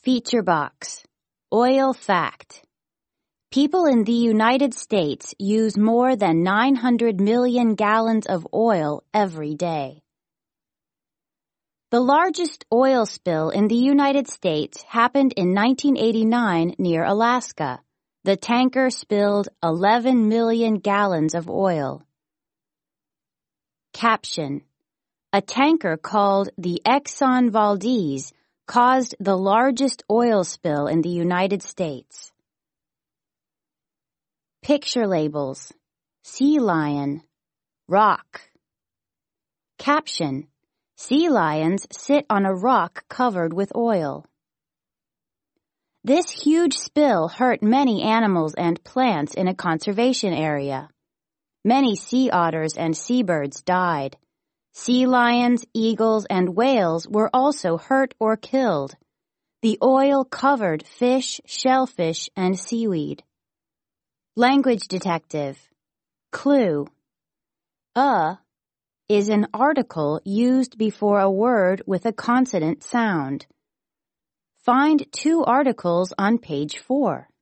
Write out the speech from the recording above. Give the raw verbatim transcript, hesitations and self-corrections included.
Feature box. Oil fact. People in the United States use more than nine hundred million gallons of oil every day. The largest oil spill in the United States happened in nineteen eighty-nine near Alaska. The tanker spilled eleven million gallons of oil. Caption. A tanker called the Exxon Valdez caused the largest oil spill in the United States. Picture labels. Sea lion. Rock. Caption. Sea lions sit on a rock covered with oil. This huge spill hurt many animals and plants in a conservation area. Many sea otters and seabirds died. Sea lions, eagles, and whales were also hurt or killed. The oil covered fish, shellfish, and seaweed. Language detective. Clue. A is an article used before a word with a consonant sound. Find two articles on page four.